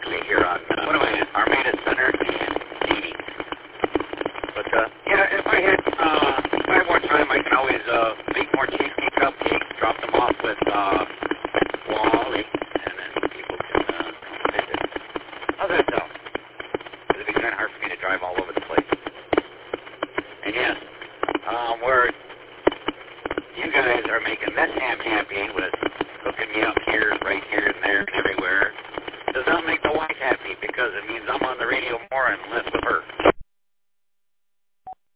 locally here on, what am I at, Armada Center and Katy. But, yeah, if I had more time, I can always make more cheesecake cupcakes, drop them off with Wally, and then people can visit. How's that sound? It'd be kind of hard for me to drive all over the